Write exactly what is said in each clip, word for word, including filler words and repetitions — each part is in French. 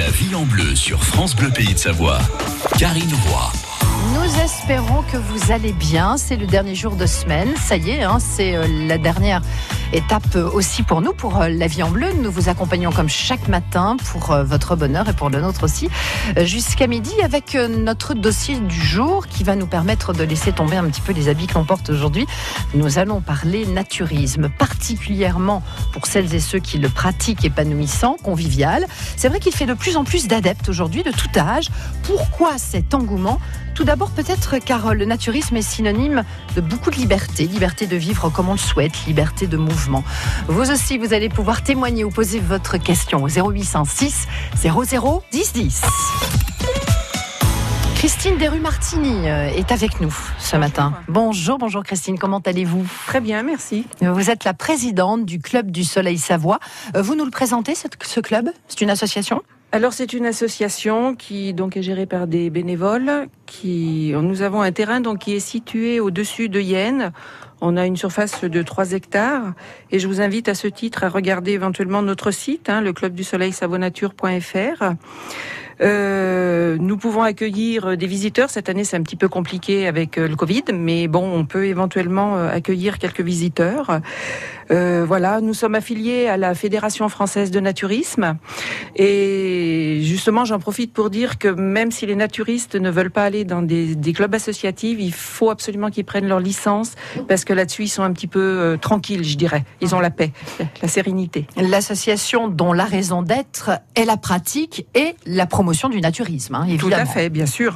La vie en bleu sur France Bleu Pays de Savoie. Karine Roy. Nous espérons que vous allez bien. C'est le dernier jour de semaine. Ça y est, hein, c'est euh, la dernière étape aussi pour nous, pour euh, La vie en bleu. Nous vous accompagnons comme chaque matin pour euh, votre bonheur et pour le nôtre aussi, euh, jusqu'à midi avec euh, notre dossier du jour qui va nous permettre de laisser tomber un petit peu les habits que l'on porte aujourd'hui. Nous allons parler naturisme, particulièrement pour celles et ceux qui le pratiquent, épanouissant, convivial. C'est vrai qu'il fait de plus en plus d'adeptes aujourd'hui, de tout âge. Pourquoi cet engouement ? Tout d'abord, peut-être car le naturisme est synonyme de beaucoup de liberté, liberté de vivre comme on le souhaite, liberté de mouvement. Vous aussi, vous allez pouvoir témoigner ou poser votre question au zéro huit cent six zéro zéro dix dix. Christine Desrues-Martini est avec nous ce matin. Bonjour, bonjour Christine, comment allez-vous ? Très bien, merci. Vous êtes la présidente du Club du Soleil Savoie. Vous nous le présentez, ce club ? C'est une association ? Alors c'est une association qui donc est gérée par des bénévoles. Qui, nous avons un terrain donc qui est situé au-dessus de Yenne. On a une surface de trois hectares et je vous invite à ce titre à regarder éventuellement notre site, hein, le club du soleil savonature point f r. Euh, nous pouvons accueillir des visiteurs. Cette année, c'est un petit peu compliqué avec le Covid, mais bon, on peut éventuellement accueillir quelques visiteurs. Euh, voilà, nous sommes affiliés à la Fédération française de naturisme. Et justement, j'en profite pour dire que même si les naturistes ne veulent pas aller dans des, des clubs associatifs, il faut absolument qu'ils prennent leur licence parce que là-dessus, ils sont un petit peu euh, tranquilles, je dirais. Ils ont la paix, la sérénité. L'association dont la raison d'être est la pratique et la promotion du naturisme, hein, évidemment. Tout à fait, bien sûr.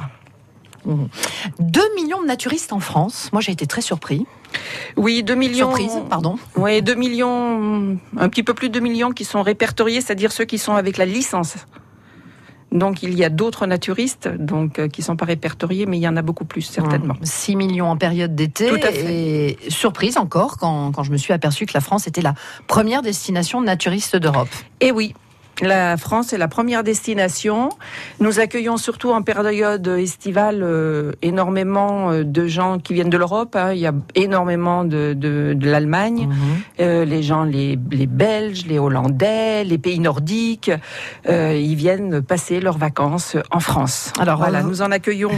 deux millions de naturistes en France. Moi, j'ai été très surpris. Oui, deux millions. Surprise, pardon. Oui, deux millions, un petit peu plus de deux millions qui sont répertoriés, c'est-à-dire ceux qui sont avec la licence. Donc, il y a d'autres naturistes donc, euh, qui ne sont pas répertoriés, mais il y en a beaucoup plus, certainement. six millions en période d'été. Tout à fait. Et surprise encore quand, quand je me suis aperçue que la France était la première destination naturiste d'Europe. Et oui. La France est la première destination. Nous accueillons surtout en période estivale euh, énormément de gens qui viennent de l'Europe. Hein. Il y a énormément de, de, de l'Allemagne, mmh. euh, les gens, les, les Belges, les Hollandais, les pays nordiques. Euh, ils viennent passer leurs vacances en France. Alors voilà, vous... nous en accueillons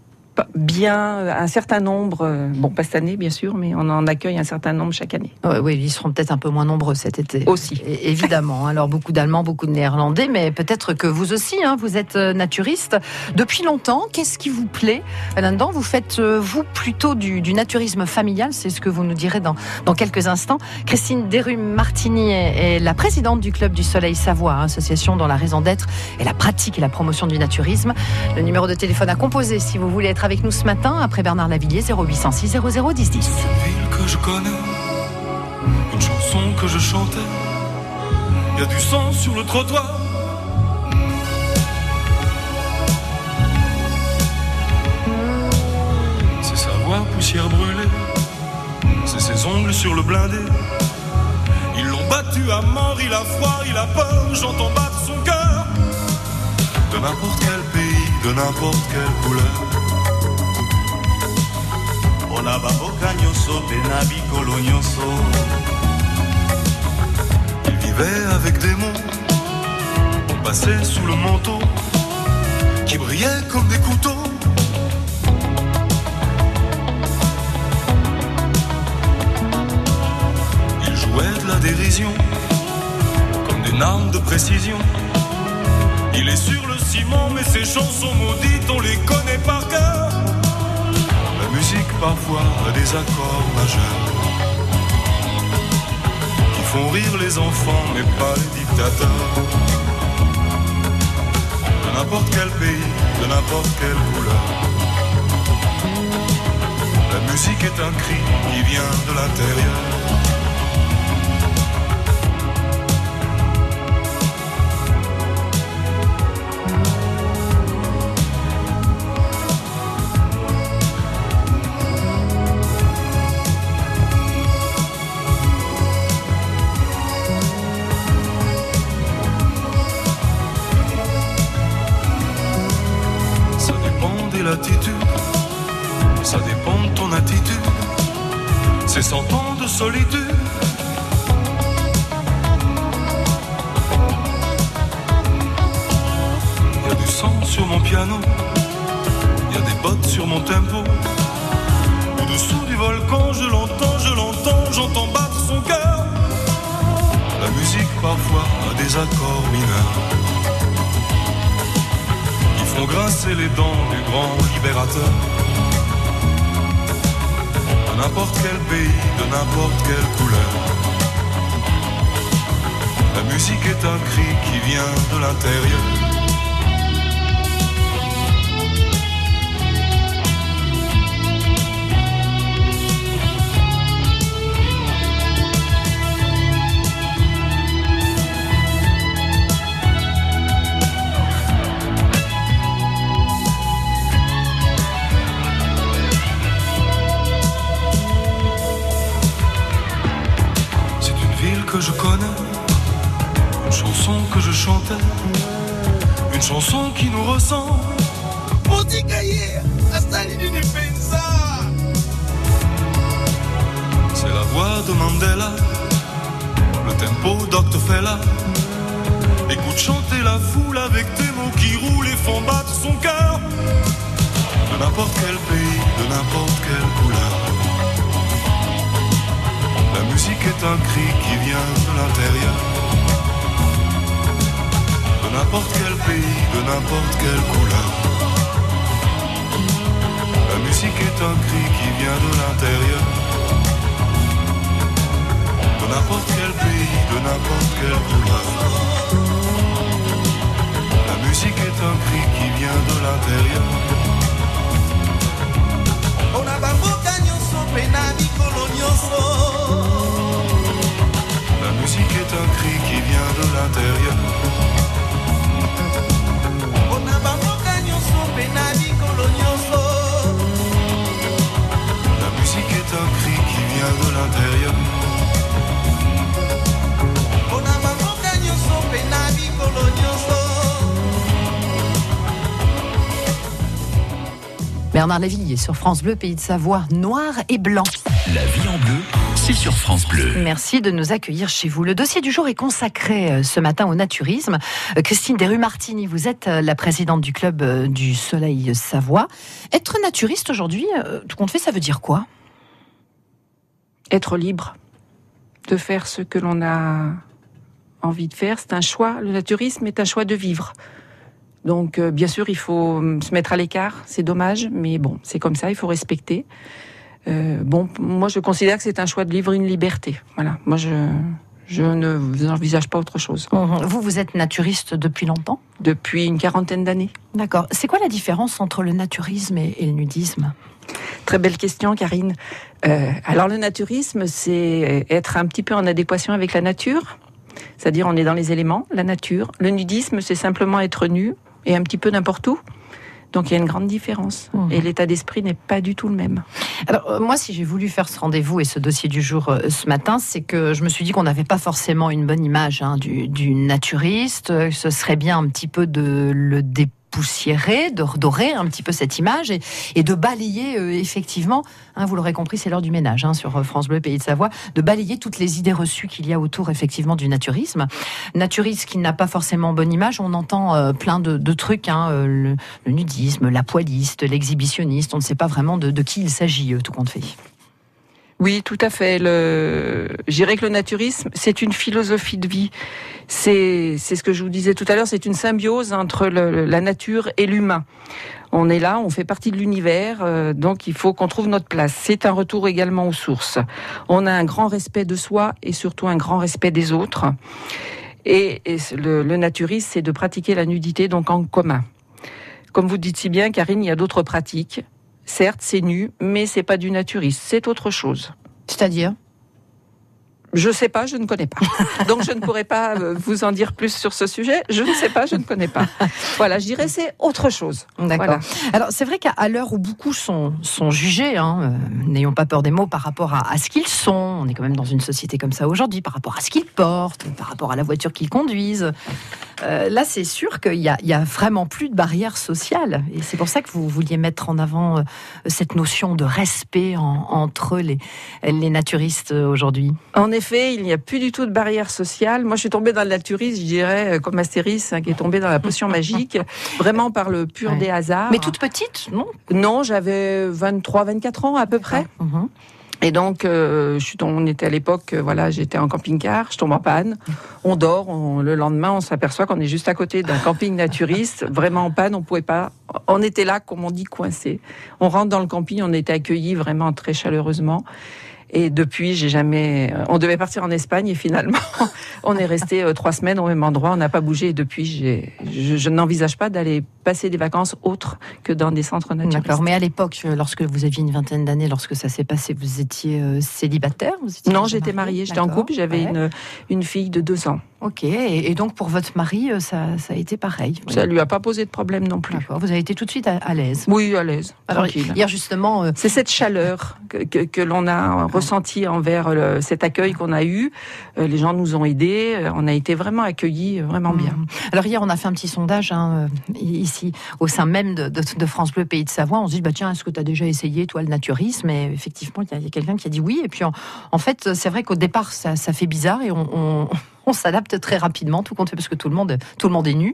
bien un certain nombre, bon pas cette année bien sûr, mais on en accueille un certain nombre chaque année. Oui, oui, ils seront peut-être un peu moins nombreux cet été. Aussi. Et, évidemment, alors beaucoup d'Allemands, beaucoup de Néerlandais, mais peut-être que vous aussi, hein, vous êtes naturiste depuis longtemps. Qu'est-ce qui vous plaît là-dedans ? Vous faites, vous, plutôt du, du naturisme familial, c'est ce que vous nous direz dans, dans quelques instants. Christine Desrues-Martini est, est la présidente du Club du Soleil Savoie, hein, association dont la raison d'être est la pratique et la promotion du naturisme. Le numéro de téléphone à composer si vous voulez être avec nous ce matin, après Bernard Lavilliers, zéro huit cent six zéro zéro dix dix. Une ville que je connais, une chanson que je chantais, il y a du sang sur le trottoir. C'est sa voix poussière brûlée, c'est ses ongles sur le blindé. Ils l'ont battu à mort, il a froid, il a peur, j'entends battre son cœur. De n'importe quel pays, de n'importe quelle couleur. Il vivait avec des mots, on passait sous le manteau, qui brillaient comme des couteaux. Il jouait de la dérision, comme des armes de précision. Il est sur le ciment, mais ses chansons maudites, on les connaît par cœur. La musique parfois a des accords majeurs qui font rire les enfants mais pas les dictateurs. De n'importe quel pays, de n'importe quelle couleur, la musique est un cri qui vient de l'intérieur. Ça dépend de ton attitude, c'est cent ans de solitude. sur mon piano, il y a des bottes sur mon tempo. Au-dessous du volcan, je l'entends, je l'entends, j'entends battre son cœur. La musique parfois a des accords mineurs qui font grincer les dents du grand libérateur. De n'importe quel pays, de n'importe quelle couleur, la musique est un cri qui vient de l'intérieur. Que je connais, une chanson que je chantais, une chanson qui nous ressemble. C'est la voix de Mandela, le tempo d'Octofella. Écoute chanter la foule avec des mots qui roulent et font battre son cœur. De n'importe quel pays, de n'importe quelle couleur, la musique est un cri qui vient de l'intérieur. De n'importe quel pays, de n'importe quelle couleur, la musique est un cri qui vient de l'intérieur. De n'importe quel pays, de n'importe quelle couleur, la musique est un cri qui vient de l'intérieur. La musique est un cri qui vient de l'intérieur. La musique est un cri qui vient de l'intérieur. Bernard Lavilliers sur France Bleu, Pays de Savoie, noir et blanc. La vie en bleu, c'est sur France Bleu. Merci de nous accueillir chez vous. Le dossier du jour est consacré ce matin au naturisme. Christine Desrues-Martini, vous êtes la présidente du club du Soleil Savoie. Être naturiste aujourd'hui, tout compte fait, ça veut dire quoi ? Être libre de faire ce que l'on a envie de faire, c'est un choix. Le naturisme est un choix de vivre. Donc, euh, bien sûr, il faut se mettre à l'écart, c'est dommage, mais bon, c'est comme ça, il faut respecter. Euh, bon, moi, je considère que c'est un choix de vivre une liberté. Voilà, moi, je, je ne n'envisage pas autre chose. Vous, vous êtes naturiste depuis longtemps ? Depuis une quarantaine d'années. D'accord. C'est quoi la différence entre le naturisme et, et le nudisme ? Très belle question, Karine. Euh, alors, le naturisme, c'est être un petit peu en adéquation avec la nature. C'est-à-dire, on est dans les éléments, la nature. Le nudisme, c'est simplement être nu et un petit peu n'importe où. Donc il y a une grande différence. Mmh. Et l'état d'esprit n'est pas du tout le même. Alors euh, moi, si j'ai voulu faire ce rendez-vous et ce dossier du jour euh, ce matin, c'est que je me suis dit qu'on n'avait pas forcément une bonne image hein, du, du naturiste. Ce serait bien un petit peu de le dépoussiérer, de redorer un petit peu cette image et, et de balayer euh, effectivement, hein, vous l'aurez compris, c'est l'heure du ménage hein, sur France Bleu, Pays de Savoie, de balayer toutes les idées reçues qu'il y a autour effectivement du naturisme. Naturisme qui n'a pas forcément bonne image, on entend euh, plein de, de trucs, hein, euh, le, le nudisme, la poiliste, l'exhibitionniste, on ne sait pas vraiment de, de qui il s'agit, euh, tout compte fait. Oui, tout à fait. Le... Je dirais que le naturisme, c'est une philosophie de vie. C'est, c'est ce que je vous disais tout à l'heure, c'est une symbiose entre le, la nature et l'humain. On est là, on fait partie de l'univers, euh, donc il faut qu'on trouve notre place. C'est un retour également aux sources. On a un grand respect de soi et surtout un grand respect des autres. Et, et le, le naturisme, c'est de pratiquer la nudité donc en commun. Comme vous dites si bien, Karine, il y a d'autres pratiques. Certes, c'est nu, mais c'est pas du naturisme, c'est autre chose. C'est-à-dire ? Je sais pas, je ne connais pas. Donc je ne pourrais pas vous en dire plus sur ce sujet. Je ne sais pas, je ne connais pas. Voilà, je dirais c'est autre chose. D'accord. Voilà. Alors c'est vrai qu'à l'heure où beaucoup sont, sont jugés, hein, euh, n'ayons pas peur des mots par rapport à, à ce qu'ils sont, on est quand même dans une société comme ça aujourd'hui, par rapport à ce qu'ils portent, par rapport à la voiture qu'ils conduisent. Euh, là c'est sûr qu'il y a, il y a vraiment plus de barrières sociales. Et c'est pour ça que vous vouliez mettre en avant euh, cette notion de respect en, entre les, les naturistes aujourd'hui. En effet. fait, il n'y a plus du tout de barrière sociale. Moi, je suis tombée dans le naturisme, je dirais, comme Astéris, hein, qui est tombée dans la potion magique, vraiment par le pur ouais. des hasards. Mais toute petite, non? Non, j'avais vingt-trois, vingt-quatre ans à peu près. Ah. Mmh. Et donc, euh, je suis tombée, on était à l'époque, euh, voilà, j'étais en camping-car, je tombe en panne, on dort, on, le lendemain, on s'aperçoit qu'on est juste à côté d'un camping naturiste, vraiment en panne, on pouvait pas, on était là, comme on dit, coincés. On rentre dans le camping, on était accueillis vraiment très chaleureusement. Et depuis, j'ai jamais. On devait partir en Espagne et finalement, on est resté euh, trois semaines au même endroit. On n'a pas bougé. Et depuis, j'ai... Je, je n'envisage pas d'aller passer des vacances autres que dans des centres naturistes. D'accord. Mais à l'époque, lorsque vous aviez une vingtaine d'années, lorsque ça s'est passé, vous étiez euh, célibataire? Vous étiez Non, j'étais mariée. J'étais D'accord. en couple. J'avais ouais. une une fille de deux ans. Ok. Et, et donc pour votre mari, ça, ça a été pareil. Ça oui. lui a pas posé de problème non plus. D'accord. Vous avez été tout de suite à, à l'aise. Oui, à l'aise. Alors, tranquille. Hier justement, euh... c'est cette chaleur que, que, que l'on a ressenti envers le, cet accueil qu'on a eu. Euh, les gens nous ont aidés. Euh, on a été vraiment accueillis, vraiment bien. Mmh. Alors hier, on a fait un petit sondage hein, ici au sein même de, de, de France Bleu Pays de Savoie. On se dit bah tiens, est-ce que tu as déjà essayé toi le naturisme? Et effectivement, il y a, y a quelqu'un qui a dit oui. Et puis en, en fait, c'est vrai qu'au départ, ça, ça fait bizarre et on, on, on s'adapte très rapidement, tout compte fait parce que tout le monde, tout le monde est nu.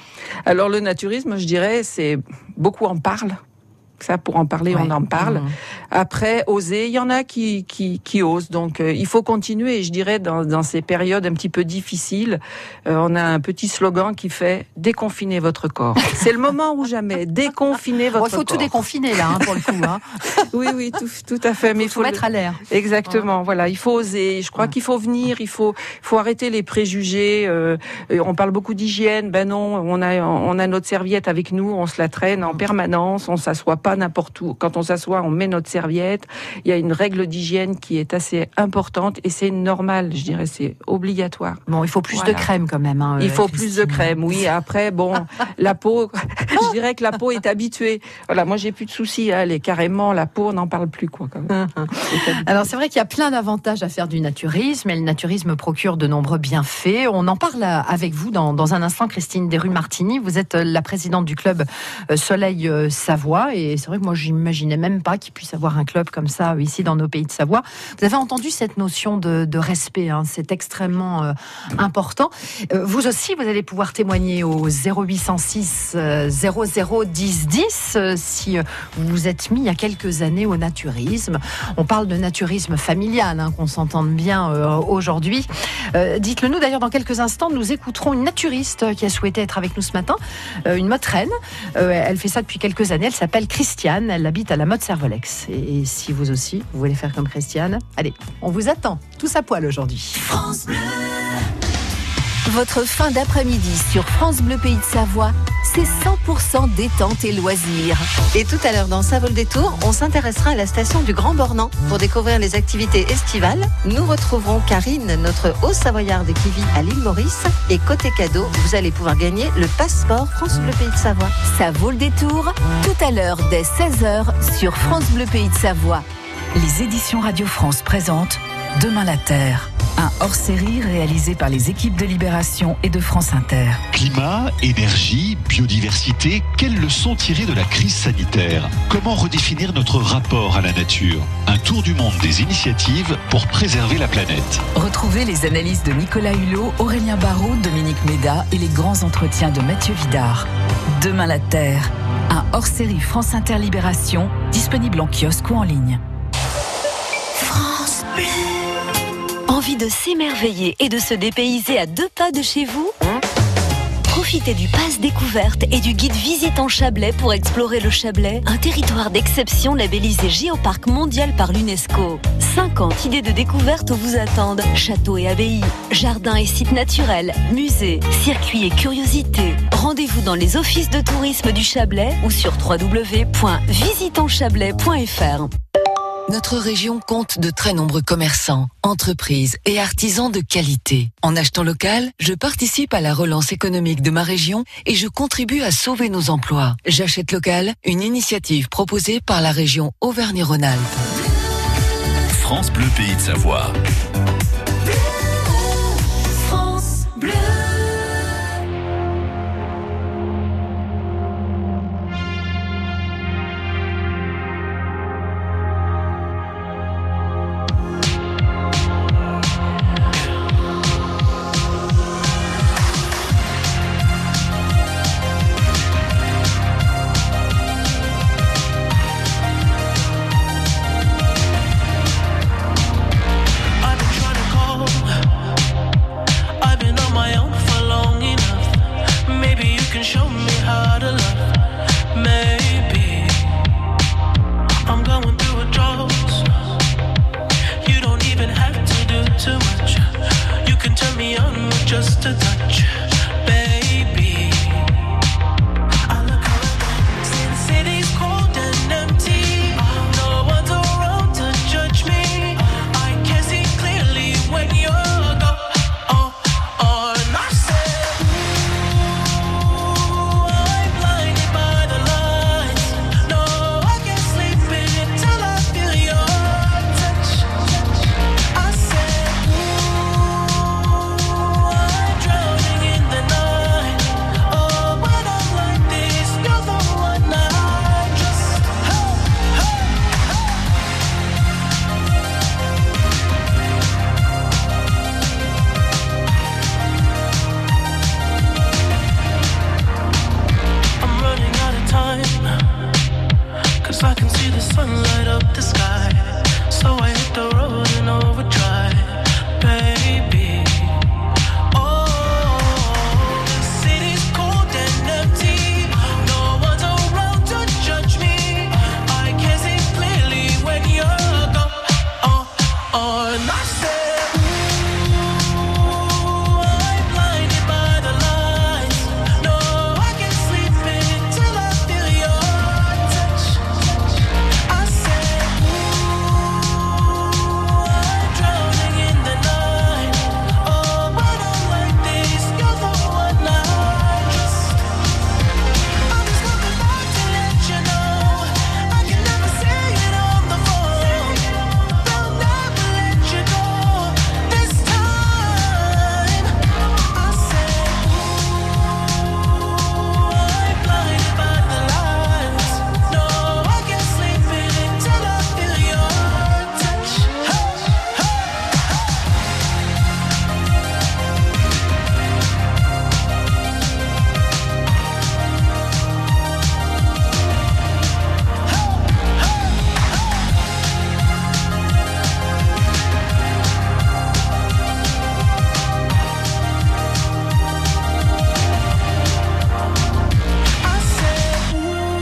Alors le naturisme, je dirais, c'est beaucoup en parlent. Ça, pour en parler, ouais. on en parle. Mmh. Après, oser, il y en a qui qui, qui osent. Donc, euh, il faut continuer. Et je dirais, dans, dans ces périodes un petit peu difficiles, euh, on a un petit slogan qui fait « Déconfinez votre corps ». C'est le moment ou jamais. Déconfinez votre corps. Il faut tout déconfiner, là, hein, pour le coup. Hein. Oui, oui, tout, tout à fait. Mais il faut, faut mettre le... à l'air. Exactement. Ouais. Voilà, il faut oser. Je crois ouais. qu'il faut venir. Il faut, faut arrêter les préjugés. Euh, on parle beaucoup d'hygiène. Ben non, on a, on a notre serviette avec nous. On se la traîne en permanence. On s'assoit pas n'importe où. Quand on s'assoit, on met notre serviette. Il y a une règle d'hygiène qui est assez importante et c'est normal, je dirais, c'est obligatoire. Bon, il faut plus voilà. de crème quand même. Hein, il faut Christine. plus de crème, oui. Après, bon, la peau, je dirais que la peau est habituée. Voilà, moi j'ai plus de soucis. Hein, les carrément, la peau, on n'en parle plus, quoi. Quand même. Alors c'est vrai qu'il y a plein d'avantages à faire du naturisme et le naturisme procure de nombreux bienfaits. On en parle avec vous dans, dans un instant, Christine Desrues-Martini. Vous êtes la présidente du club Soleil Savoie et c'est vrai que moi j'imaginais même pas qu'il puisse avoir un club comme ça ici dans nos pays de Savoie. Vous avez entendu cette notion de, de respect, hein, c'est extrêmement euh, important. Euh, vous aussi, vous allez pouvoir témoigner au zéro huit cent six zéro zéro dix dix euh, si euh, vous vous êtes mis il y a quelques années au naturisme. On parle de naturisme familial, hein, qu'on s'entende bien euh, aujourd'hui. Euh, dites-le nous, d'ailleurs dans quelques instants, nous écouterons une naturiste qui a souhaité être avec nous ce matin, euh, une motreine. Euh, elle fait ça depuis quelques années, elle s'appelle Christiane, elle habite à la Motte-Servolex. Et si vous aussi, vous voulez faire comme Christiane, allez, on vous attend, tous à poil aujourd'hui. France Bleu. Votre fin d'après-midi sur France Bleu Pays de Savoie, c'est cent pour cent détente et loisirs. Et tout à l'heure dans Ça vaut le détour, on s'intéressera à la station du Grand Bornand. Pour découvrir les activités estivales, nous retrouverons Karine, notre Haut-Savoyarde qui vit à l'île Maurice. Et côté cadeau, vous allez pouvoir gagner le passeport France Bleu Pays de Savoie. Ça vaut le détour, tout à l'heure dès seize heures sur France Bleu Pays de Savoie. Les éditions Radio France présentent Demain la Terre, un hors-série réalisé par les équipes de Libération et de France Inter. Climat, énergie, biodiversité, quelles leçons tirer de la crise sanitaire? Comment redéfinir notre rapport à la nature? Un tour du monde des initiatives pour préserver la planète. Retrouvez les analyses de Nicolas Hulot, Aurélien Barraud, Dominique Méda et les grands entretiens de Mathieu Vidard. Demain la Terre, un hors-série France Inter Libération, disponible en kiosque ou en ligne. France Bleu. Envie de s'émerveiller et de se dépayser à deux pas de chez vous? Profitez du pass découverte et du guide Visite en Chablais pour explorer le Chablais, un territoire d'exception labellisé Géoparc mondial par l'UNESCO. cinquante idées de découverte vous attendent. Châteaux et abbayes, jardins et sites naturels, musées, circuits et curiosités. Rendez-vous dans les offices de tourisme du Chablais ou sur w w w point visite en chablais point f r. Notre région compte de très nombreux commerçants, entreprises et artisans de qualité. En achetant local, je participe à la relance économique de ma région et je contribue à sauver nos emplois. J'achète local, une initiative proposée par la région Auvergne-Rhône-Alpes. France Bleu Pays de Savoie. France Bleu. can show me how to love. Maybe I'm going through a drought. You don't even have to do too much. You can turn me on with just a touch, baby. I look around, since city's cold and empty, no one's around to judge me. I can see clearly when you're gone. Oh, oh, and I said, ooh, I'm blinded by the lights. No, I can't sleep until I feel your touch. I said, ooh, I'm drowning in the night. Oh, when I'm like this, you're the one I just, hey, hey, I'm running out of time, 'cause I can see the sun light up the sky. So I hit the road in overdrive, baby. Oh, the city's cold and empty. No one's around to judge me. I can see clearly when you're gone. Oh, oh, and I said, ooh, I'm blinded by the lights. No, I can't sleep until I feel your touch. I said, ooh, I'm drowning in the night. Oh, when I'm like this, you're the one I just, I'm just coming back to let you know. I can never say it on the phone. They'll never let you go this time. I said, ooh, I'm blinded by the lights. No, I can't sleep until I feel your touch. Hey, I said,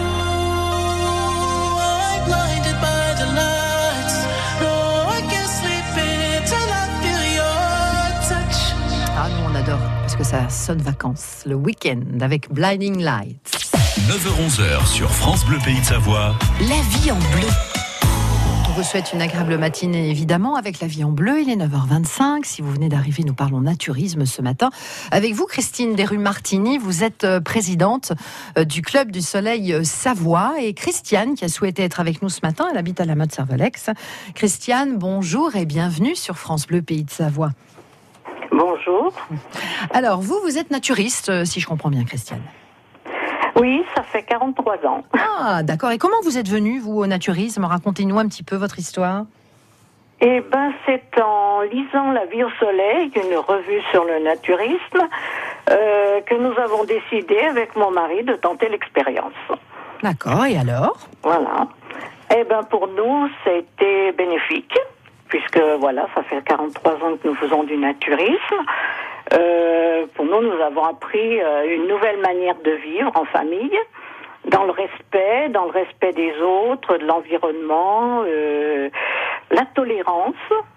ooh, I'm blinded by the lights. No, I can't sleep until I feel your touch. Ah, nous on adore, parce que ça sonne vacances. Le week-end avec Blinding Lights. neuf heures onze sur France Bleu Pays de Savoie. La vie en bleu. On vous souhaite une agréable matinée, évidemment, avec La Vie en Bleu. Il est neuf heures vingt-cinq. Si vous venez d'arriver, nous parlons naturisme ce matin. Avec vous, Christine Desrues-Martini, vous êtes euh, présidente euh, du Club du Soleil euh, Savoie. Et Christiane, qui a souhaité être avec nous ce matin, elle habite à la Motte-Servolex. Christiane, bonjour et bienvenue sur France Bleu Pays de Savoie. Bonjour. Alors, vous, vous êtes naturiste, euh, si je comprends bien, Christiane. Oui, ça fait quarante-trois ans. Ah, d'accord. Et comment vous êtes venue, vous, au naturisme ? Racontez-nous un petit peu votre histoire. Eh ben, c'est en lisant La Vie au Soleil, une revue sur le naturisme, euh, que nous avons décidé avec mon mari de tenter l'expérience. D'accord. Et alors ? Voilà. Eh ben, pour nous, c'était bénéfique, puisque voilà, ça fait quarante-trois ans que nous faisons du naturisme. Euh, pour nous, nous avons appris euh, une nouvelle manière de vivre en famille, dans le respect, dans le respect des autres, de l'environnement, euh, la tolérance,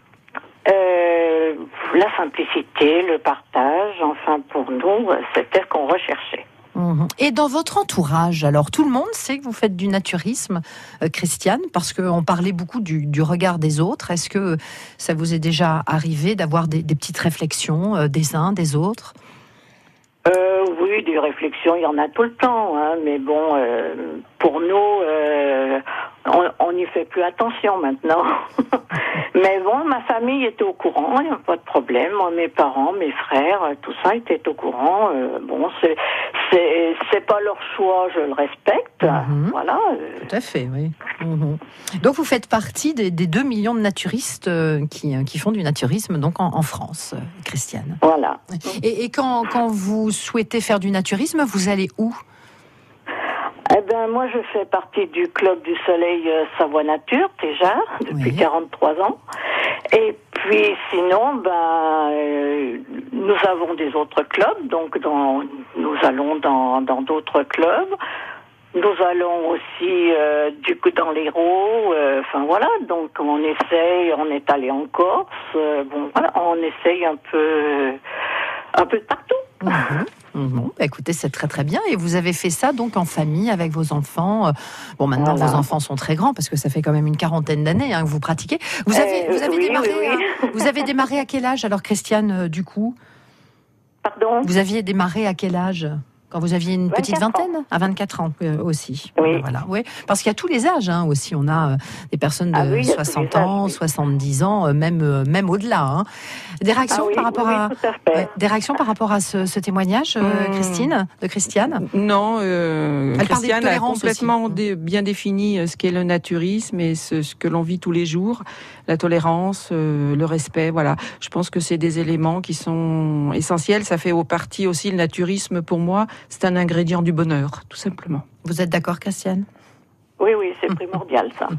euh, la simplicité, le partage. Enfin, pour nous, c'était ce qu'on recherchait. Mmh. Et dans votre entourage, alors tout le monde sait que vous faites du naturisme, euh, Christiane, parce qu'on parlait beaucoup du, du regard des autres. Est-ce que ça vous est déjà arrivé d'avoir des, des petites réflexions euh, des uns, des autres ? Euh, oui, des réflexions, il y en a tout le temps, hein, mais bon, euh, pour nous, euh, on n'y fait plus attention maintenant. Mais bon, ma famille était au courant, il n'y a pas de problème. Moi, mes parents, mes frères, tout ça était au courant. Euh, bon, c'est, c'est, c'est pas leur choix, je le respecte. Mmh. Voilà. Tout à fait, oui. Mmh. Donc, vous faites partie des, des deux millions de naturistes euh, qui, qui font du naturisme donc en, en France, euh, Christiane. Voilà. Et, et quand, quand vous souhaitez faire du naturisme, vous allez où ? Eh Eh ben moi je fais partie du club du Soleil euh, Savoie Nature déjà depuis Oui. quarante-trois ans. Et puis sinon ben euh, nous avons des autres clubs, donc dans, nous allons dans dans d'autres clubs. Nous allons aussi euh, du coup dans l'Hérault, euh, enfin voilà, donc on essaye, on est allé en Corse, euh, bon voilà, on essaye un peu un peu de partout. Mhm. Bon, bah, écoutez, c'est très très bien. Et vous avez fait ça donc en famille avec vos enfants. Euh, Bon, maintenant Voilà. vos enfants sont très grands parce que ça fait quand même une quarantaine d'années hein, que vous pratiquez. Vous avez, Euh, vous avez oui, démarré. oui, oui. à- vous avez démarré à quel âge alors, Christiane, euh, du coup? Pardon. Vous aviez démarré à quel âge? Quand vous aviez une petite vingt-quatre ans. vingtaine? À vingt-quatre ans euh, aussi. Oui. Euh, Voilà. Oui. Parce qu'il y a tous les âges hein, aussi. On a euh, des personnes de Ah oui, il y a tous soixante les âges, ans, oui. soixante-dix ans, euh, même, euh, même au-delà. hein. Des réactions Ah oui, par rapport oui, à, tout à fait. ouais, des réactions par rapport à ce, ce témoignage, euh, Hum. Christine, de Christiane? Non, euh, Elle parle de Christiane a tolérance complètement aussi. dé- bien défini euh, ce qu'est le naturisme et ce, ce que l'on vit tous les jours, la tolérance, euh, le respect. Voilà, je pense que c'est des éléments qui sont essentiels. Ça fait au partie aussi le naturisme pour moi, c'est un ingrédient du bonheur, tout simplement. Vous êtes d'accord, Christiane? Oui, oui, c'est primordial ça.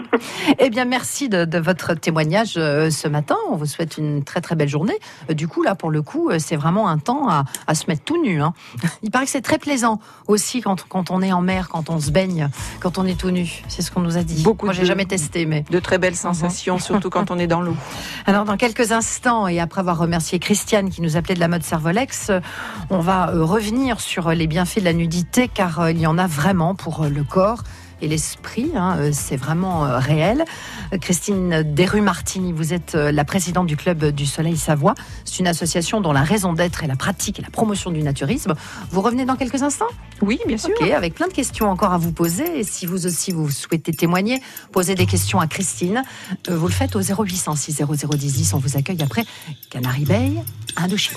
Eh bien, merci de, de votre témoignage euh, ce matin. On vous souhaite une très très belle journée. Euh, du coup, là, pour le coup, euh, c'est vraiment un temps à, à se mettre tout nu. Hein. Il paraît que c'est très plaisant aussi quand, quand on est en mer, quand on se baigne, quand on est tout nu. C'est ce qu'on nous a dit. Beaucoup Moi, j'ai de- jamais testé, mais... De très belles sensations, surtout quand on est dans l'eau. Alors, dans quelques instants, et après avoir remercié Christiane qui nous appelait de la mode Cervolex, euh, on va euh, revenir sur les bienfaits de la nudité, car euh, il y en a vraiment pour euh, le corps et l'esprit, hein, euh, c'est vraiment euh, réel. Euh, Christine Desrues-Martini, vous êtes euh, la présidente du Club du Soleil Savoie. C'est une association dont la raison d'être est la pratique et la promotion du naturisme. Vous revenez dans quelques instants ? Oui, bien sûr. Ok, avec plein de questions encore à vous poser. Et si vous aussi vous souhaitez témoigner, poser des questions à Christine, euh, vous le faites au zéro huit cent six zéro zéro dix dix. On vous accueille après Canary Bay, Indochine.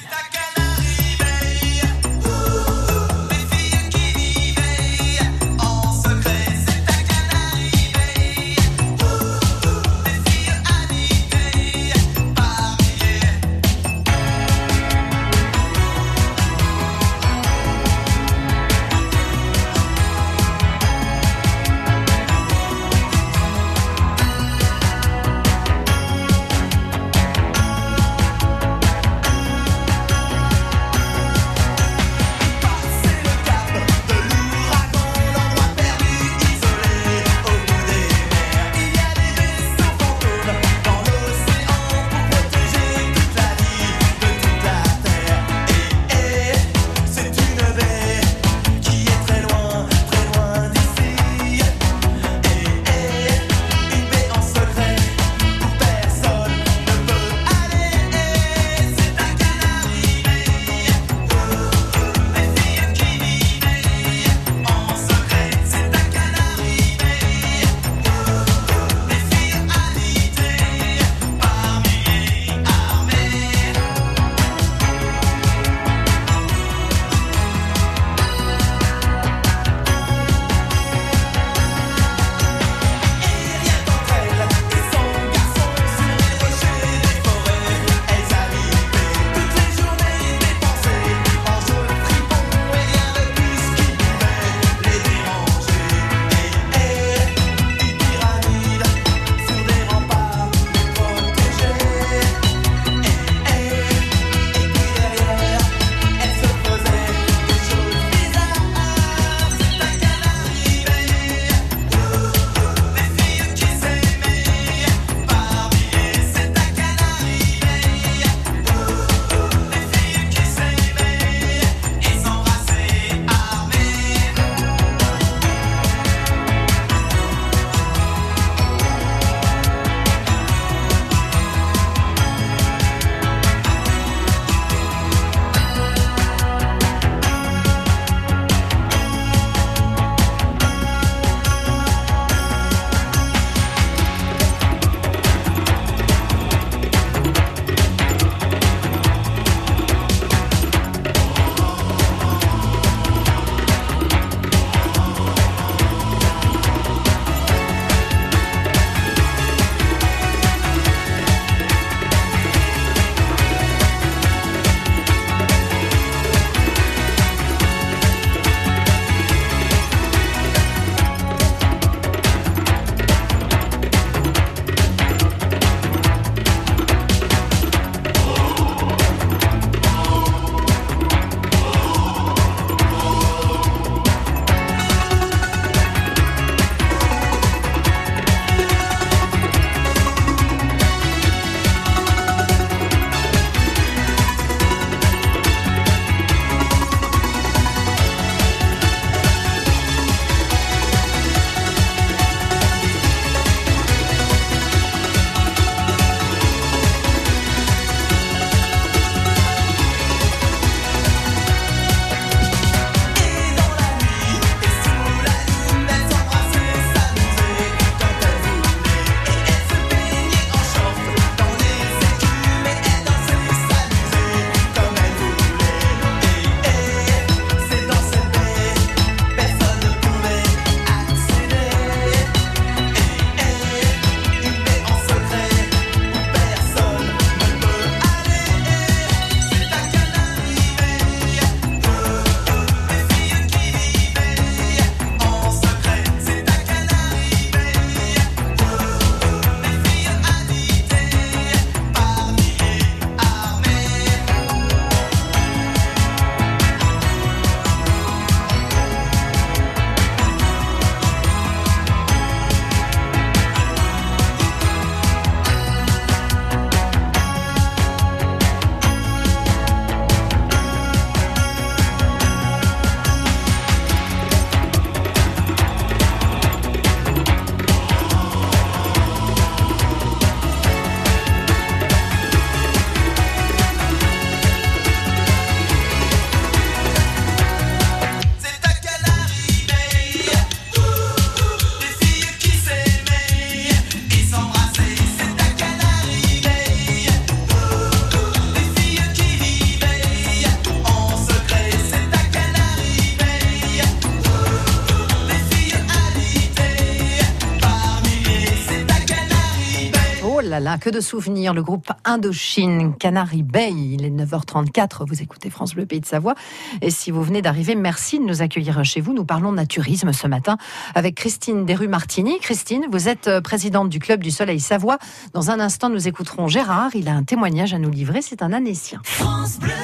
là là, que de souvenirs. Le groupe Indochine, Canary Bay, il est neuf heures trente-quatre, vous écoutez France Bleu Pays de Savoie. Et si vous venez d'arriver, merci de nous accueillir chez vous. Nous parlons naturisme ce matin avec Christine Desrues-Martini. Christine, vous êtes présidente du Club du Soleil Savoie. Dans un instant, nous écouterons Gérard. Il a un témoignage à nous livrer, c'est un Annécien. France Bleu.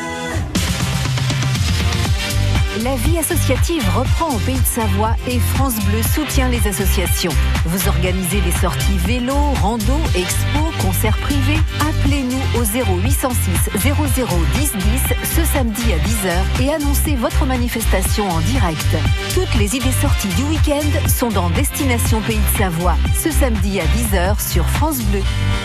La vie associative reprend au Pays de Savoie et France Bleu soutient les associations. Vous organisez des sorties vélo, rando, expos, concerts privés. Appelez-nous au zéro huit cent six zéro zéro dix dix ce samedi à dix heures et annoncez votre manifestation en direct. Toutes les idées sorties du week-end sont dans Destination Pays de Savoie ce samedi à dix heures sur France Bleu.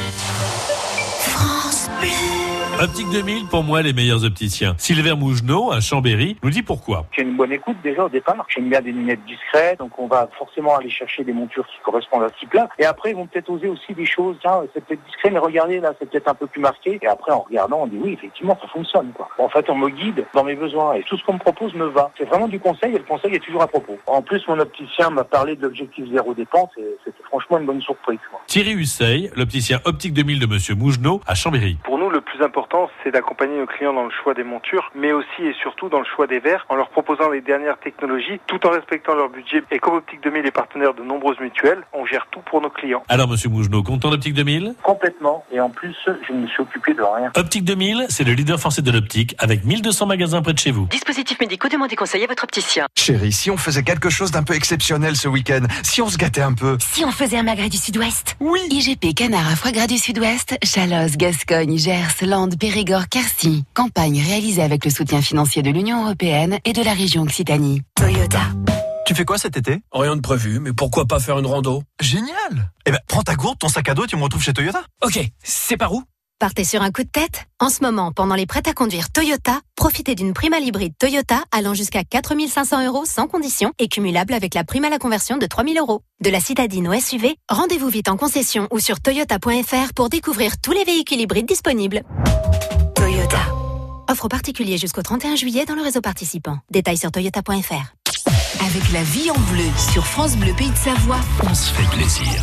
France Bleu. Optique deux mille, pour moi, les meilleurs opticiens. Sylvain Mougenot, à Chambéry, nous dit pourquoi. J'ai une bonne écoute déjà au départ. J'aime bien des lunettes discrètes, donc on va forcément aller chercher des montures qui correspondent à ce type-là. Et après, ils vont peut-être oser aussi des choses. Tiens, c'est peut-être discret, mais regardez, là, c'est peut-être un peu plus marqué. Et après, en regardant, on dit oui, effectivement, ça fonctionne, quoi. En fait, on me guide dans mes besoins et tout ce qu'on me propose me va. C'est vraiment du conseil et le conseil est toujours à propos. En plus, mon opticien m'a parlé de l'objectif zéro dépense et c'était franchement une bonne surprise, quoi. Thierry Husseil, l'opticien Optique deux mille de Monsieur Mougenot, à Chambéry. Pour nous, le plus important, c'est d'accompagner nos clients dans le choix des montures, mais aussi et surtout dans le choix des verres, en leur proposant les dernières technologies, tout en respectant leur budget. Et comme Optique deux mille est partenaire de nombreuses mutuelles, on gère tout pour nos clients. Alors, Monsieur Mougenot, content d'Optique deux mille ? Complètement. Et en plus, je ne me suis occupé de rien. Optique deux mille, c'est le leader français de l'optique, avec mille deux cents magasins près de chez vous. Dispositifs médicaux, demandez conseil à votre opticien. Chérie, si on faisait quelque chose d'un peu exceptionnel ce week-end, si on se gâtait un peu. Si on faisait un magret du Sud-Ouest. Oui. I G P Canard à foie gras du Sud-Ouest, Chalosse, Gascogne, Gers, Landes, Périgord, Quercy. Campagne réalisée avec le soutien financier de l'Union européenne et de la région Occitanie. Toyota. Tu fais quoi cet été ? Rien de prévu, mais pourquoi pas faire une rando ? Génial. Eh ben, prends ta gourde, ton sac à dos et tu me retrouves chez Toyota. Ok, c'est par où ? Partez sur un coup de tête ? En ce moment, pendant les prêts à conduire Toyota, profitez d'une prime à l'hybride Toyota allant jusqu'à quatre mille cinq cents euros sans condition et cumulable avec la prime à la conversion de trois mille euros. De la citadine au S U V, rendez-vous vite en concession ou sur toyota point f r pour découvrir tous les véhicules hybrides disponibles. Toyota. Offre particulier jusqu'au trente et un juillet dans le réseau participant. Détails sur toyota point f r. Avec la vie en bleu sur France Bleu Pays de Savoie, on se fait plaisir.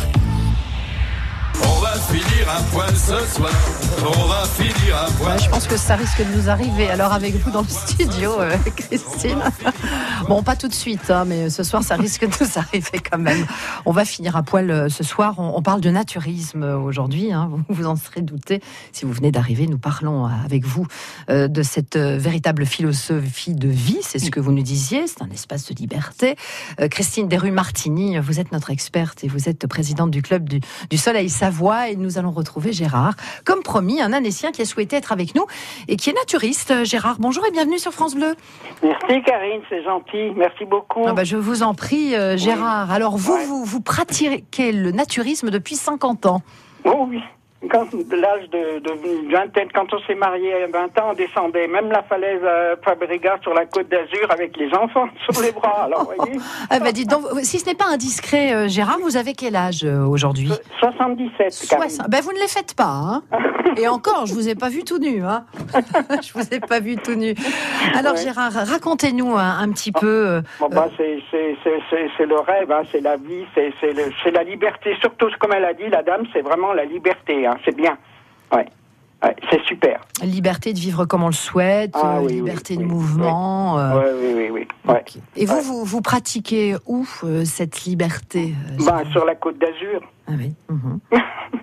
On va finir à poil ce soir. On va finir à poil. Ouais, je pense que ça risque de nous arriver. Alors avec vous dans le studio, euh, Christine. Bon, pas tout de suite, hein, mais ce soir, ça risque de nous arriver quand même. On va finir à poil euh, ce soir. On, on parle de naturisme euh, aujourd'hui. Hein, vous vous en serez douté. Si vous venez d'arriver, nous parlons euh, avec vous euh, de cette euh, véritable philosophie de vie. C'est ce que vous nous disiez. C'est un espace de liberté. Euh, Christine Desrues-Martini, vous êtes notre experte et vous êtes présidente du Club du, du Soleil Savoie et nous allons retrouver Gérard, comme promis, un Annécien qui a souhaité être avec nous et qui est naturiste. Gérard, bonjour et bienvenue sur France Bleu. Merci Karine, c'est gentil, merci beaucoup. Ah bah je vous en prie euh, Gérard. Oui. Alors vous, ouais. vous, vous pratiquez le naturisme depuis cinquante ans. Oh oui. Quand, de l'âge de, de vingtaine, quand on s'est marié à vingt ans, on descendait même la falaise à Fabrega sur la Côte d'Azur avec les enfants sur les bras. Alors, voyez. Ah bah dites donc, si ce n'est pas indiscret, euh, Gérard, vous avez quel âge euh, aujourd'hui ? soixante-dix-sept. Soixante. Ben vous ne les faites pas, hein. Et encore, je vous ai pas vu tout nu, hein. Je vous ai pas vu tout nu. Alors ouais. Gérard, racontez-nous un, un petit peu. Euh, bon, bah, c'est, c'est, c'est, c'est, c'est le rêve, hein, c'est la vie, c'est, c'est, le, c'est la liberté. Surtout, comme elle a dit, la dame, c'est vraiment la liberté. Hein. C'est bien, ouais. ouais, c'est super. Liberté de vivre comme on le souhaite, ah, euh, oui, liberté oui, de oui, mouvement. Oui, euh... oui, oui, oui. oui. Ouais. Okay. Et vous, ouais. vous, vous pratiquez où euh, cette liberté euh, bah, sur la Côte d'Azur. Ah oui. Mmh.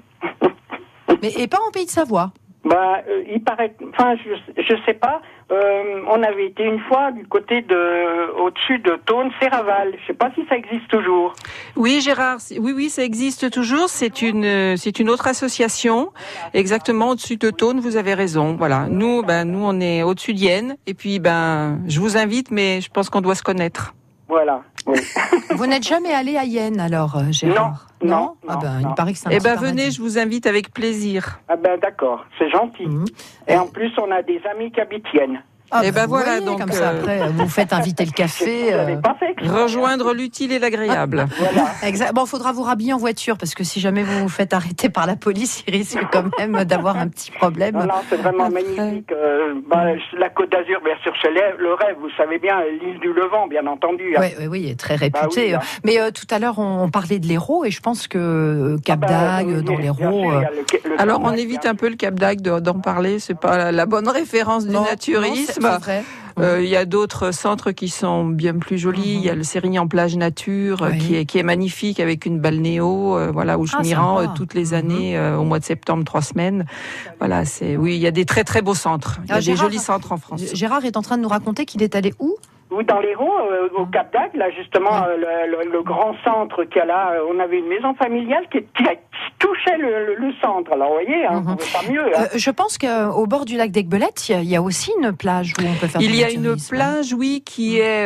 Mais et pas en Pays de Savoie. Bah, euh, il paraît, enfin, je, je sais pas. Euh, on avait été une fois du côté de, au-dessus de Thônes, Serraval. Je sais pas si ça existe toujours. Oui, Gérard. Oui, oui, ça existe toujours. C'est une, c'est une autre association, exactement au-dessus de Thônes. Vous avez raison. Voilà. Nous, ben, nous, on est au-dessus d'Yenne. Et puis, ben, je vous invite, mais je pense qu'on doit se connaître. Voilà. Oui. Vous n'êtes jamais allé à Yenne, alors, Gérard ? Non, non. Ah ben, non. il paraît que c'est un Eh petit ben, paradis. venez, je vous invite avec plaisir. Ah ben, d'accord, c'est gentil. Mmh. Et en plus, on a des amis qui habitent Yenne. Ah, et ben vous voilà, voyez, donc comme ça, euh, après, vous faites inviter le café. euh, rejoindre l'utile et l'agréable. Exact. Bon, faudra vous rhabiller en voiture parce que si jamais vous vous faites arrêter par la police, il risque quand même d'avoir un petit problème. Non, non, c'est vraiment magnifique. Euh, bah, la Côte d'Azur, bien sûr, c'est le rêve. Vous savez bien, l'île du Levant, bien entendu. Oui, oui, oui, très réputée. Bah oui, hein. Mais euh, tout à l'heure, on, on parlait de l'Hérault et je pense que Cap Ah bah, d'Agde, oui, dans bien l'Hérault. sûr, il y a euh, le- le Alors on Cap-d'Agde, évite un peu le Cap d'Agde de- d'en parler, c'est pas la, la bonne référence du Non, naturisme. non, c'est- c'est vrai. Euh, Il y a d'autres centres qui sont bien plus jolis. Il y a le Sérignan plage nature euh, Oui. qui est qui est magnifique avec une balnéo, euh, voilà où je Ah, m'y rends sympa. euh, toutes les années euh, au mois de septembre trois semaines. Voilà, c'est oui, il y a des très très beaux centres. Il y a Ah, des Gérard- jolis centres en France. Gérard est en train de nous raconter qu'il est allé où? Oui, dans l'Hérault, euh, au Cap d'Agde, là, justement, euh, le, le- le grand centre qu'il y a là, euh, on avait une maison familiale qui, qui touchait le, le- le centre. Alors, vous voyez, hein, on pouvait pas mieux. Hein. Euh, je pense qu'au bord du lac d'Aiguebelette, il y a- il y, a aussi une plage où on peut faire Il du y a une naturisme. plage, oui, qui est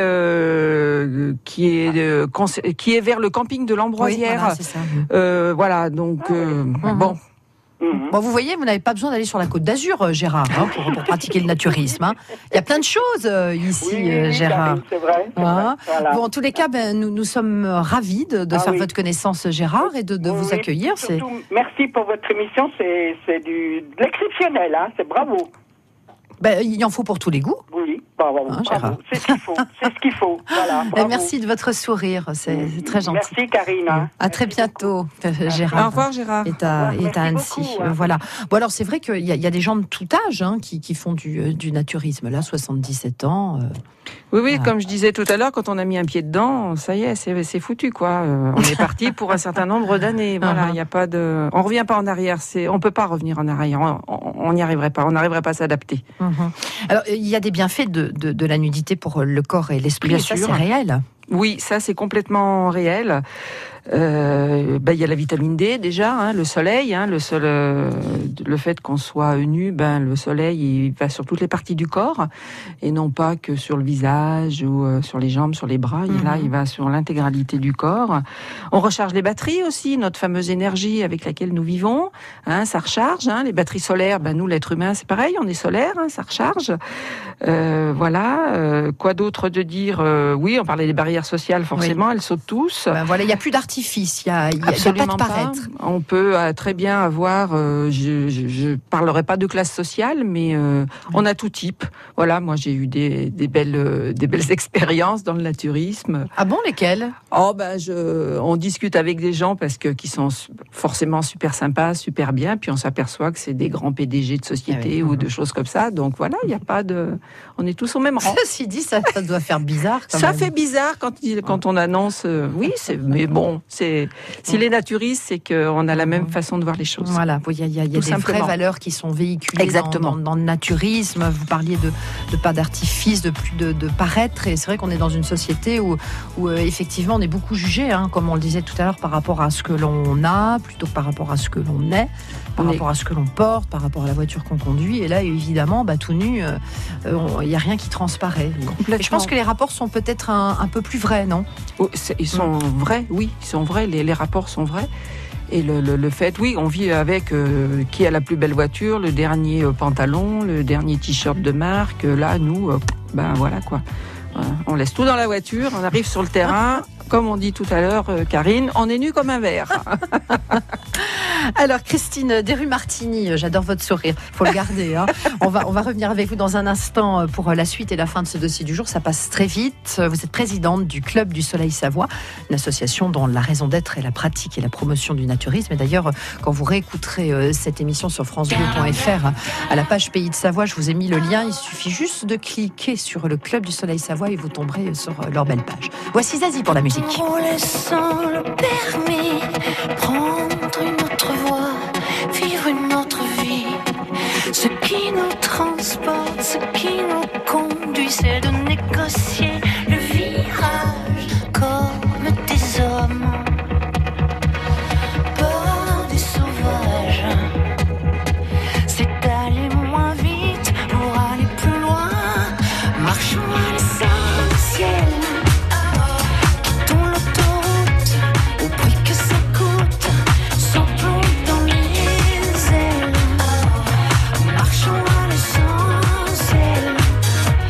euh, qui est euh, cons- qui est vers le camping de Oui, l'Ambroisière. voilà, c'est ça. Euh, voilà, donc euh, bon. Bon, vous voyez, vous n'avez pas besoin d'aller sur la Côte d'Azur, euh, Gérard, hein, pour, pour pratiquer le naturisme. hein. Il y a plein de choses euh, ici, Oui, oui, euh, oui, Gérard. c'est vrai. c'est Hein vrai, voilà. Bon, en tous les cas, ben, nous, nous sommes ravis de, de Ah faire oui. votre connaissance, Gérard, et de, de vous Oui, accueillir. C'est surtout, merci pour votre émission, c'est c'est du de l'exceptionnel, hein, c'est bravo. ben, il en faut pour tous les goûts. Oui, bravo, Hein, bravo. Gérard. C'est ce qu'il faut, c'est ce qu'il faut. Voilà, Ben, bravo. merci de votre sourire, c'est c'est très gentil. Merci Karine. hein. À très bientôt, euh, Gérard. Au revoir, Gérard. Et à, Au revoir, et à merci Annecy. beaucoup, Euh, hein. voilà. Bon, alors, c'est vrai qu'il y, a- il y a des gens de tout âge hein, qui, qui font du, euh, du naturisme. Là, soixante-dix-sept ans. euh, Oui, oui, comme je disais tout à l'heure, quand on a mis un pied dedans, ça y est, c'est c'est foutu, quoi. Euh, on est parti pour un certain nombre d'années. Voilà, il y a pas de, on revient pas en arrière. C'est, on peut pas revenir en arrière. On- On n'y arriverait pas. On n'arriverait pas à s'adapter. Mhm. Alors, il y a des bienfaits de, de, de la nudité pour le corps et l'esprit. Bien et ça, sûr. c'est réel. Oui, ça c'est complètement réel. Euh, ben, il y a la vitamine D déjà, hein, le soleil, hein, le sol, euh, le fait qu'on soit nu, ben le soleil il va sur toutes les parties du corps et non pas que sur le visage ou euh, sur les jambes, sur les bras. Mhm. Et là, il va sur l'intégralité du corps. On recharge les batteries aussi, notre fameuse énergie avec laquelle nous vivons. Hein, ça recharge. Hein, les batteries solaires, ben nous l'être humain c'est pareil, on est solaire, hein, ça recharge. Euh, voilà. Euh, quoi d'autre de dire euh, Oui, on parlait des barrières sociales, forcément, elles sautent tous. Ben, voilà, il n'y a plus d'artifice. Il n'y a, il y a- il y a pas de Absolument pas. paraître. On peut euh, très bien avoir, euh, je, je, je parlerai pas de classe sociale, mais euh, on a tout type. Voilà, moi j'ai eu des, des belles, euh, des belles expériences dans le naturisme. Ah bon, lesquelles? Oh ben, je, on discute avec des gens parce que qui sont su- forcément super sympas, super bien, puis on s'aperçoit que c'est des grands P D G de société Ah oui. ou de choses comme ça. Donc voilà, il n'y a pas de, on est tous au même rang. Ceci dit, ça, ça doit faire bizarre. Quand Ça même. fait bizarre quand, il- quand on annonce, euh, oui, c'est, mais bon, c'est, s'il est naturiste, c'est qu'on a la même façon de voir les choses. Voilà, il y a, il y a, il y a Tout des vraies simplement. valeurs qui sont véhiculées Exactement. Dans, dans, dans le naturisme. Vous parliez de, de pas d'artifice, de plus de, de paraître. Et c'est vrai qu'on est dans une société où, où euh, effectivement on est beaucoup jugé, hein, comme on le disait tout à l'heure, par rapport à ce que l'on a, plutôt que par rapport à ce que l'on est, par On est- rapport à ce que l'on porte, par rapport à la voiture qu'on conduit. Et là, évidemment, bah, tout nu, euh, euh, on- il n'y a rien qui transparaît. Et je pense que les rapports sont peut-être un, un peu plus vrais, non? Oh, c'est- ils sont vrais, oui, ils sont vrais, les, les rapports sont vrais. Et le, le, le fait, oui, on vit avec euh, qui a la plus belle voiture, le dernier euh, pantalon, le dernier t-shirt de marque. Là, nous, euh, ben voilà quoi. Euh, on laisse tout dans la voiture, on arrive sur le terrain. Comme on dit tout à l'heure, euh, Karine, on est nu comme un verre. Alors, Christine Desrues-Martini, j'adore votre sourire, faut le garder. Hein. On va, on va revenir avec vous dans un instant pour la suite et la fin de ce dossier du jour. Ça passe très vite. Vous êtes présidente du Club du Soleil Savoie, une association dont la raison d'être est la pratique et la promotion du naturisme. Et d'ailleurs, quand vous réécouterez cette émission sur francebleu point f r, à la page Pays de Savoie, je vous ai mis le lien. Il suffit juste de cliquer sur le Club du Soleil Savoie et vous tomberez sur leur belle page. Voici Zazie pour la musique. Rouler sans le permis, prendre une autre voie, vivre une autre vie. Ce qui nous transporte, ce qui nous conduit, c'est de négocier le virage comme des hommes, pas des sauvages. C'est d'aller moins vite pour aller plus loin, marchons à l'essentiel. Quittons l'autoroute au prix que ça coûte, sans plomb dans les ailes. Marchons à l'essentiel.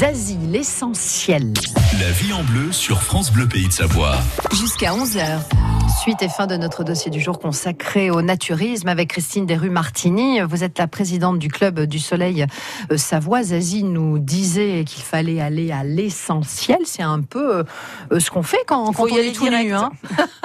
Zazie, l'essentiel. La vie en bleu sur France Bleu Pays de Savoie. Jusqu'à onze heures. Suite et fin de notre dossier du jour consacré au naturisme avec Christine Desrues-Martini. Vous êtes la présidente du Club du Soleil Savoie. Zazie nous disait qu'il fallait aller à l'essentiel. C'est un peu euh, ce qu'on fait quand, quand on est tout nu. Hein.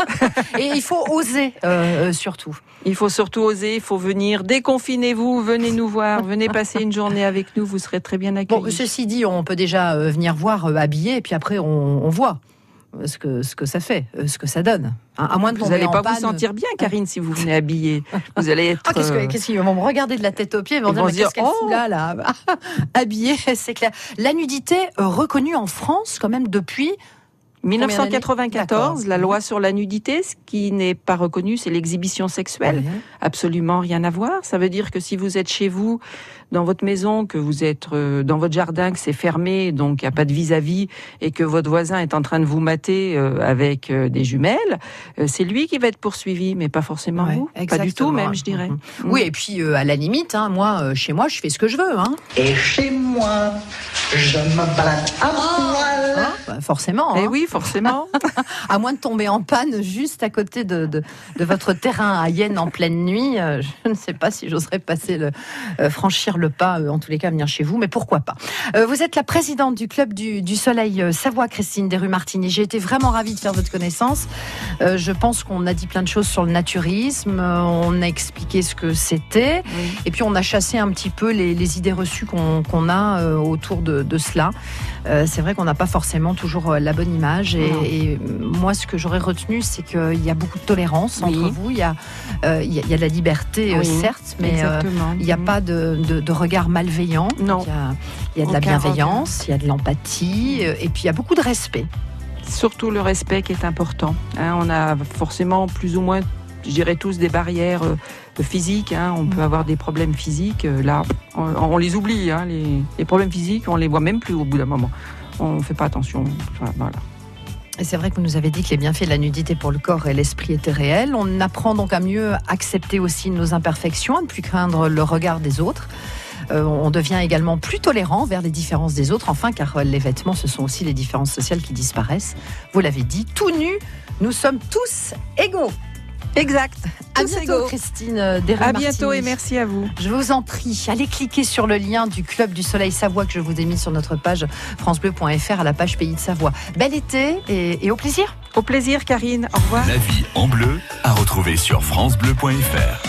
Et il faut oser euh, surtout. Il faut surtout oser, il faut venir. Déconfinez-vous, venez nous voir, venez passer une journée avec nous, vous serez très bien accueillis. Bon, ceci dit, on peut déjà euh, venir voir euh, habillé et puis après on, on voit ce que, ce que ça fait, ce que ça donne. À moins de vous n'allez pas panne. Vous sentir bien, Karine, si vous venez habillée. Vous allez être. Ah, qu'est-ce, que, qu'est-ce qu'ils vont me regarder de la tête aux pieds, ils vont, ils dire, vont mais dire, qu'est-ce qu'elle oh fout là, là habillée, c'est clair. La nudité reconnue en France, quand même, depuis. dix-neuf cent quatre-vingt-quatorze, la loi sur la nudité. Ce qui n'est pas reconnu, c'est l'exhibition sexuelle. Oui. Absolument rien à voir. Ça veut dire que si vous êtes chez vous, dans votre maison, que vous êtes dans votre jardin, que c'est fermé, donc il n'y a pas de vis-à-vis, et que votre voisin est en train de vous mater avec des jumelles, c'est lui qui va être poursuivi, mais pas forcément ouais, vous. Exactement. Pas du tout même, je dirais. Mmh. Oui, et puis à la limite, hein, moi, chez moi, je fais ce que je veux. Hein. Et chez moi, je me balade à poil. Ah, bah forcément. Eh hein. oui, forcément. À moins de tomber en panne juste à côté de, de, de votre terrain à Yenne en pleine nuit, je ne sais pas si j'oserais passer le, euh, franchir le pas, euh, en tous les cas venir chez vous, mais pourquoi pas. Euh, vous êtes la présidente du Club du, du Soleil Savoie, Christine Desrues-Martini. J'ai été vraiment ravie de faire votre connaissance. Euh, je pense qu'on a dit plein de choses sur le naturisme, on a expliqué ce que c'était, oui. Et puis on a chassé un petit peu les, les idées reçues qu'on, qu'on a euh, autour de, de cela. Euh, c'est vrai qu'on n'a pas forcément toujours la bonne image, et, et moi ce que j'aurais retenu, c'est qu'il y a beaucoup de tolérance entre oui. vous, il y a, euh, il y a, il y a de la liberté, oui. euh, certes, mais euh, il n'y a mmh. pas de, de, de regard malveillant. Non. Il y a, il y a de la bienveillance, il y a de l'empathie, et puis il y a beaucoup de respect. Surtout le respect qui est important. Hein, on a forcément plus ou moins, je dirais tous, des barrières euh, physiques. Hein, on mmh. peut avoir des problèmes physiques. Euh, là, on, on les oublie. Hein, les, les problèmes physiques, on les voit même plus au bout d'un moment. On ne fait pas attention. Enfin, voilà. Et c'est vrai que vous nous avez dit que les bienfaits de la nudité pour le corps et l'esprit étaient réels. On apprend donc à mieux accepter aussi nos imperfections, à ne plus craindre le regard des autres. Euh, on devient également plus tolérant vers les différences des autres, enfin, car les vêtements, ce sont aussi les différences sociales qui disparaissent. Vous l'avez dit, tout nus, nous sommes tous égaux. Exact. À bientôt, égaux. Christine Desrues-Martini. À bientôt et merci à vous. Je vous en prie, allez cliquer sur le lien du Club du Soleil Savoie que je vous ai mis sur notre page francebleu point f r à la page Pays de Savoie. Bel été et, et au plaisir. Au plaisir, Karine. Au revoir. La vie en bleu à retrouver sur francebleu point f r.